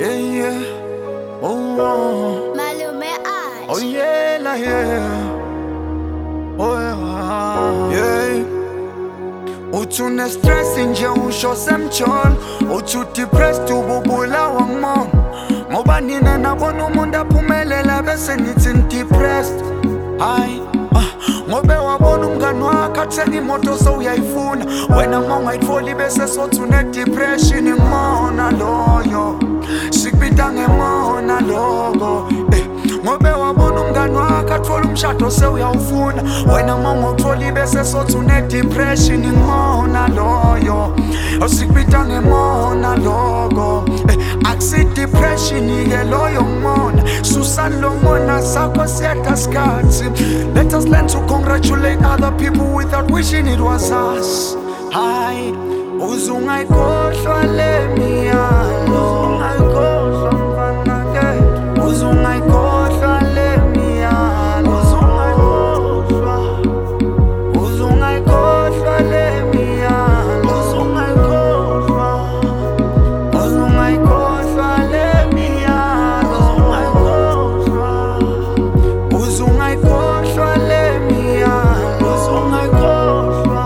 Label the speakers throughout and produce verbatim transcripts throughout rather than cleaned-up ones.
Speaker 1: Yeah, yeah. Oh, oh.
Speaker 2: Malume Arch.
Speaker 1: Oh, yeah, la, yeah. Oh, yeah. Yeah. Uthi une-stress nje usho semtsholo, uthi u-depressed ububulawa ngumona. Ngoba nina nabona umuntu aphumelela bese nithi ni-depressed. Hayi, ah, ngobe wabona umngani wakho athenga imoto sowuyayifuna, wena ma ungayitholi bese sothi une-depression. Ngimona loyo, sikubita ngemona loko, eh. Ngobe wabona umngani wakho athola umshado sewuyawufuna, wena ma ungawutholi bese sothi une-depression. Ngimona loyo, sikubita ngemona loko, eh. Akusi-depression-ke loyo ngimona, susani lo mona sakho siyedwa sikhathi. Let us learn to congratulate other people without wishing it was us. Hayi, uze ungayikhohlwa le miyalo, ungayikhohlwa mfana ke, uze ungayikhohlwa le miyalo, uze ungayikhohlwa, uze ungayikhohlwa le miyalo, uze ungayikhohlwa, uze ungayikhohlwa le miyalo, uze ungayikhohlwa, uze ungayikhohlwa le miyalo, uze ungayikhohlwa,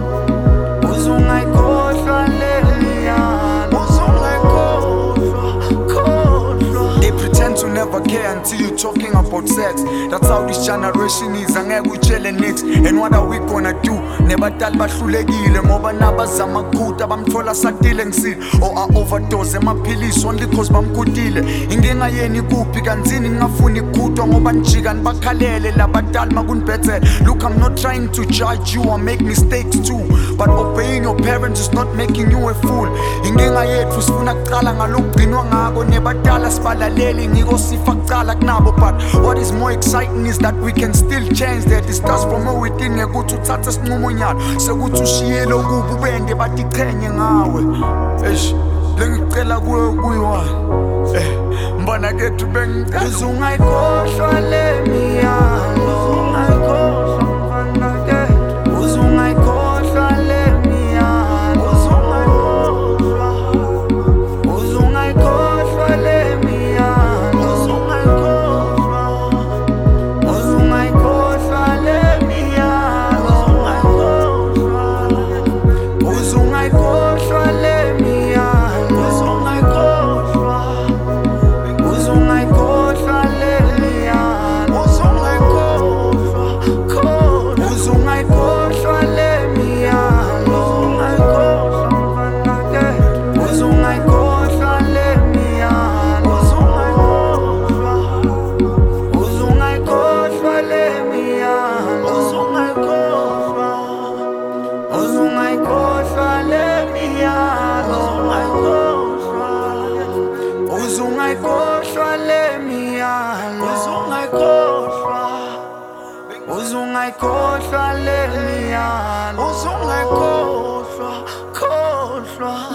Speaker 1: uze ungayikhohlwa le miyalo, uze ungayikhohlwa, khohlwa. They pretend to never care until you're talking about sex. That's how this generation is. Angeke utshele nix. And what are we gonna do? Nebadala bahlulekile ngoba nabazama ukukhutha bamthola satile ngisile, or a-overdose emaphilisi only cause bamkhutile. Inkinga yeni kuphi kanzini ngingafuni ukukhuthwa ngoba nijika nibakhalele labadala makunibhethele. Look, I'm not trying to judge you or make mistakes too, but obeying your parents is not making you a fool. Inkinga yethu sifuna kuqala ngalokugcinwa ngako, nebadala sibalaleli ngiko sifa kuqala kunabo. But what is more exciting is that we can still change that. It starts from within. Ngekuthi uthathe sinqumo nyalo sekuthi ushiyele okubi ubende bathi qhenye ngawe. Eish, lengicela kuwe kuyiwani, eh, mbona kethu bengicela uze ungayikhohlwa le miyalo, uze ungayikhohlwa mfana ke, uze ungayikhohlwa le miyalo, uze ungayikhohlwa, uze ungayikhohlwa le miyalo, uze ungayikhohlwa, uze ungayikhohlwa le miyalo, uze ungayikhohlwa le miyalo, uze ungayikhohlwa, uze ungayikhohlwa le miyalo, uze ungayikhohlwa, khohlwa, uze ungayikhohlwa le miyalo, uze ungayikhohlwa mfana ke, uze ungayikhohlwa le miyalo, uze ungayikhohlwa, uze ungayikhohlwa le miyalo, uze ungayikhohlwa, uze ungayikhohlwa le miyalo, uze ungayikhohlwa le miyalo, uze ungayikhohlwa, uze ungayikhohlwa le miyalo, uze ungayikhohlwa, khohlwa.